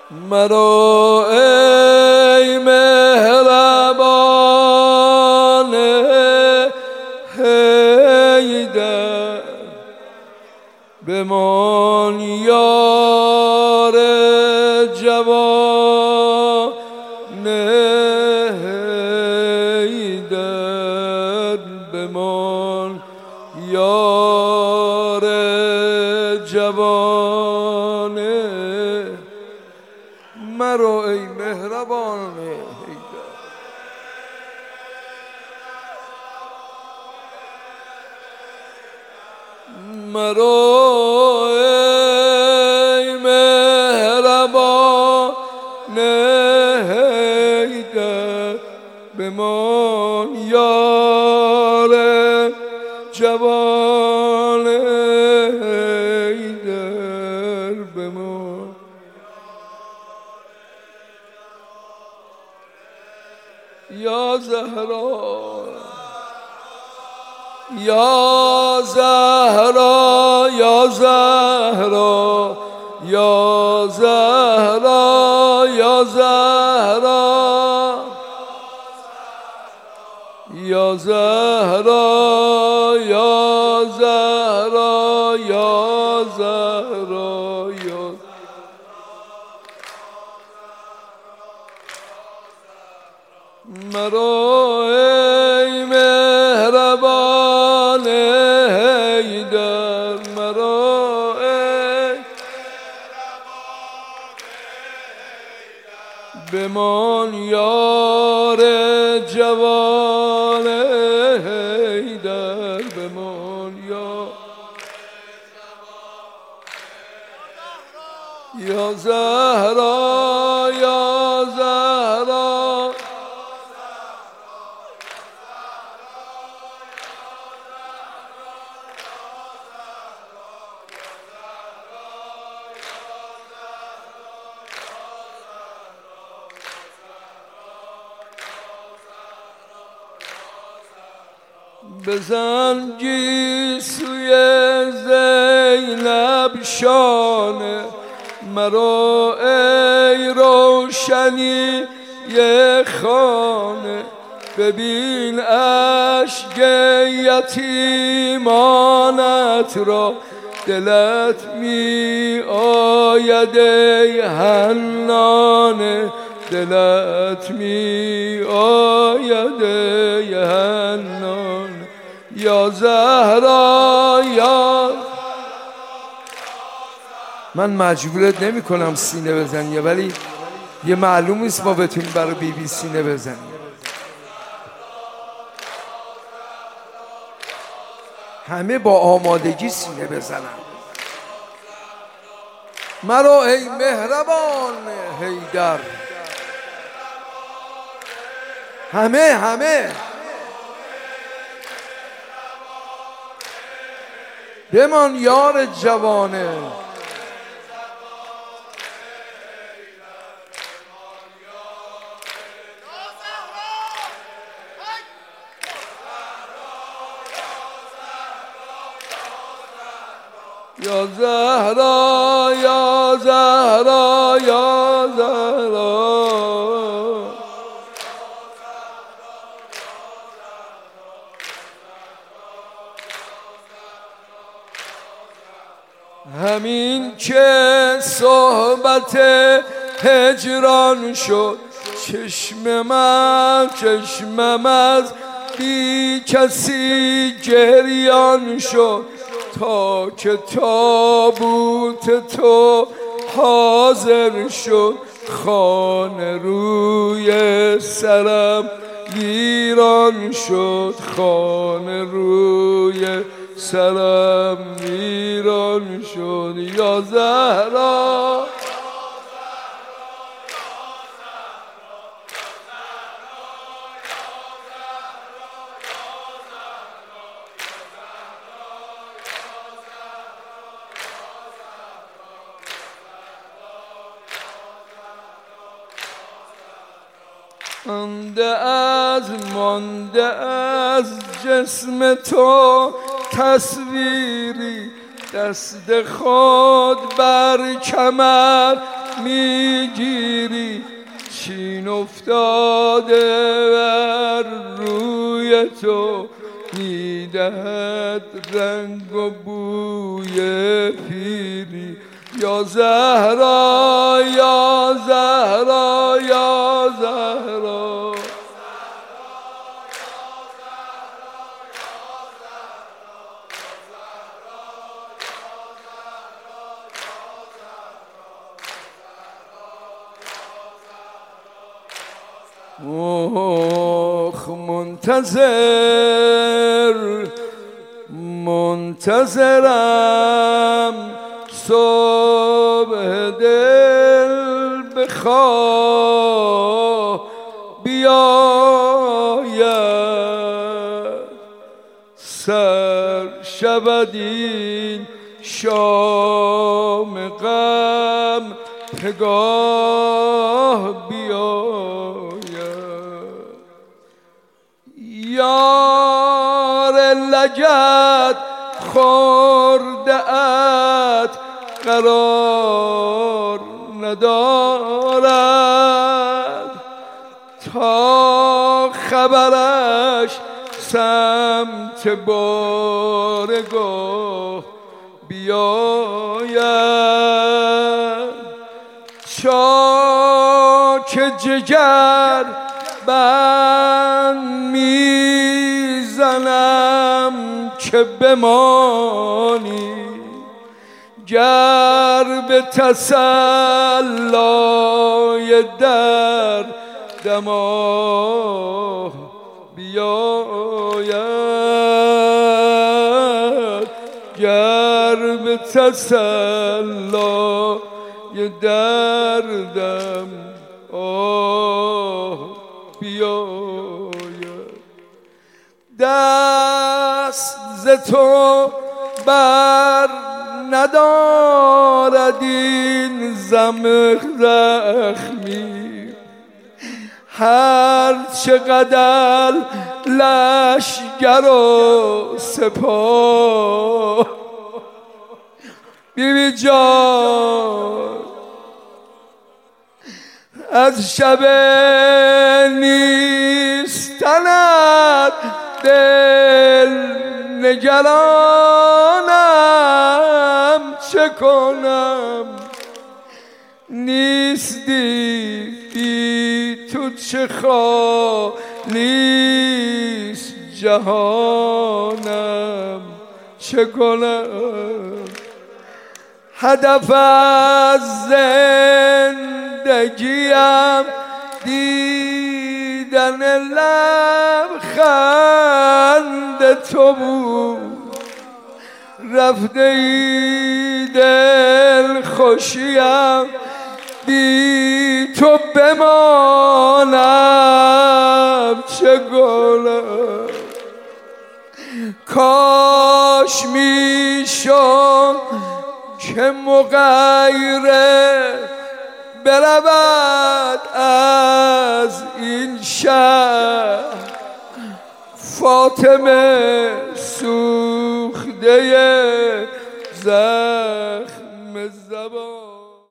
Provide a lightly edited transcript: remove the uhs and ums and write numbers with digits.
مرا ای مهربان حیدر بمان یار جوان حیدر بمان یار جوان مرا ای مهربان حیدر مرا ای مهربان حیدر بمان یار جوان حیدر بمان یا زهرا یا زهرا یا زهرا یا زهرا یا زهرا یا زهرا یا زهرا یا زهرا یا مرا ای مهربان حیدر مرا ای بمان یار جوان حیدر بمان یا زهرا یا زهرا بزن گیسوی زینب شانه مرا ای روشنی یه خانه ببین اشک یتیمانت را دلت می آید ای حنانه دلت می آید ای حنانه یا زهرا یا من مجبورت نمی کنم سینه بزنی ولی یه معلوم نیست ما بتونیم برای بی بی سینه بزنیم همه با آمادگی سینه بزنن مرا ای مهربان حیدر همه بمان یار جوانه یا زهرا یا زهرا یا زهرا همین که صحبت هجران شد چشمم از بی کسی گریان شد تا که تابوت تو حاضر شد خانه روی سرم ویران شد خانه روی سرم ویران شد یا زهرا مانده از جسم تو تصویری دست خود بر کمر میگیری چین افتاده بر روی تو میدهد رنگ و بوی پیری یا زهرا یا زهرا یا زهرا منتظرم صبح دل بخواه بیاید سر شود این شام غم پگاه بیاید یار لگد خورده ات قرار ندارد تا خبرش سمت بارگاه بیاید چاک جگر بند میزنم که بمانی گر به تسلای دردم آه بیاید گر به تسلای دردم آه بیاید دست ز تو بر ندارد این زمخ زخمی هر چقدر لشگر و سپاه بیبی جان از شب نیستنت دل نگرانم چه کنم نیستی بی تو چه خالیست جهانم چه کنم هدف از زندگیم دیدن لبخند تو بود رفته ای دل خوشیم بی تو بمانم چه گلم کاش میشد که مغیره برود از این شهر فاطمه سوخته زخم